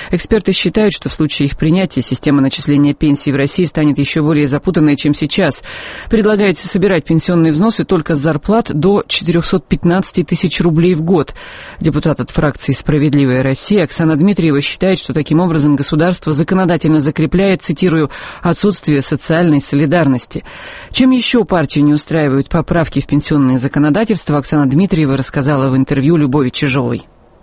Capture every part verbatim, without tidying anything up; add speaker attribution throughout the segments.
Speaker 1: Эксперты считают, что в случае их принятия система начисления пенсий в России станет еще более запутанной, чем сейчас. Предлагается собирать пенсионные взносы только с зарплат до четыреста пятнадцать тысяч рублей в год. Депутат от фракции «Справедливая Россия» Оксана Дмитриева считает, что таким образом государство законодательно закрепляет, цитирую, «отсутствие социальной солидарности». Чем еще партию не устраивают поправки в пенсионное законодательство, Оксана Дмитриева рассказала в интервью Любови Чижовой.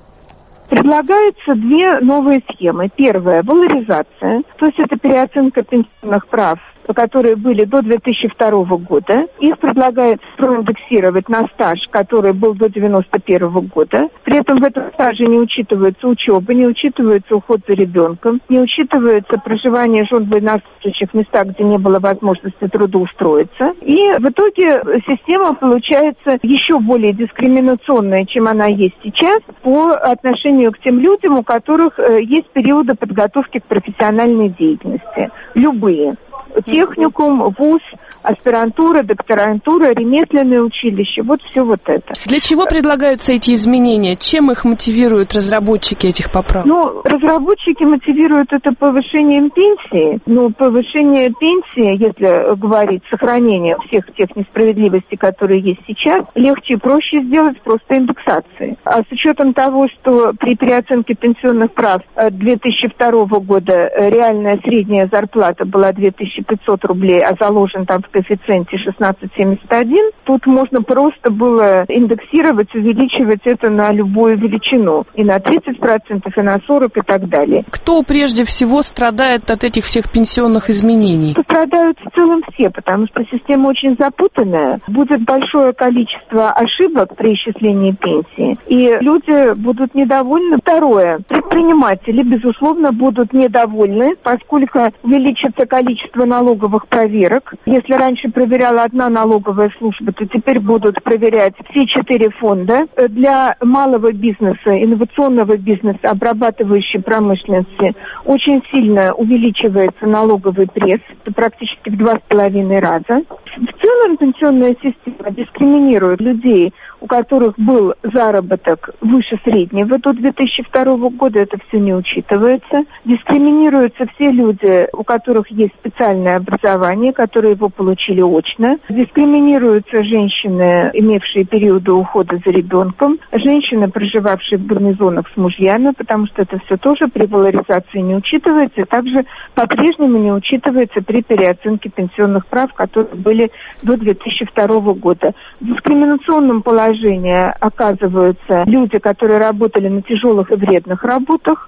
Speaker 2: Предлагаются две новые схемы. Первая – валоризация, то есть это переоценка пенсионных прав, которые были до две тысячи второго года. Их предлагается проиндексировать на стаж, который был до девяносто первого года. При этом в этом стаже не учитывается учеба, не учитывается уход за ребенком, не учитывается проживание жен в военнослужащих местах, где не было возможности трудоустроиться. И в итоге система получается еще более дискриминационная, чем она есть сейчас, по отношению к тем людям, у которых есть периоды подготовки к профессиональной деятельности. Любые. Техникум, вуз, аспирантура, докторантура, ремесленное училище, вот все вот это.
Speaker 3: Для чего предлагаются эти изменения? Чем их мотивируют разработчики этих поправок?
Speaker 2: Ну, разработчики мотивируют это повышением пенсии. Ну, повышение пенсии, если говорить сохранение всех тех несправедливостей, которые есть сейчас, легче и проще сделать просто индексацией. А с учетом того, что при переоценке пенсионных прав две тысячи второго года реальная средняя зарплата была две тысячи пятьсот рублей, а заложен там в коэффициенте шестнадцать семьдесят один, тут можно просто было индексировать, увеличивать это на любую величину. И на тридцать процентов, и на сорок процентов, и так далее.
Speaker 3: Кто прежде всего страдает от этих всех пенсионных изменений?
Speaker 2: Страдают в целом все, потому что система очень запутанная. Будет большое количество ошибок при исчислении пенсии, и люди будут недовольны. Второе. Предприниматели, безусловно, будут недовольны, поскольку увеличится количество налоговых проверок. Если раньше проверяла одна налоговая служба, то теперь будут проверять все четыре фонда. Для малого бизнеса, инновационного бизнеса, обрабатывающей промышленности очень сильно увеличивается налоговый пресс, практически в два с половиной раза. В целом пенсионная система дискриминирует людей, у которых был заработок выше среднего до две тысячи второго года, это все не учитывается. Дискриминируются все люди, у которых есть специальное образование, которые его получили очно. Дискриминируются женщины, имевшие периоды ухода за ребенком, женщины, проживавшие в гарнизонах с мужьями, потому что это все тоже при валоризации не учитывается, и также по-прежнему не учитывается при переоценке пенсионных прав, которые были до две тысячи второго года. В дискриминационном положении оказываются люди, которые работали на тяжелых и вредных работах.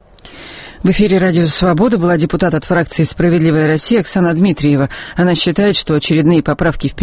Speaker 1: В эфире «Радио Свобода» была депутат от фракции «Справедливая Россия» Оксана Дмитриева. Она считает, что очередные поправки в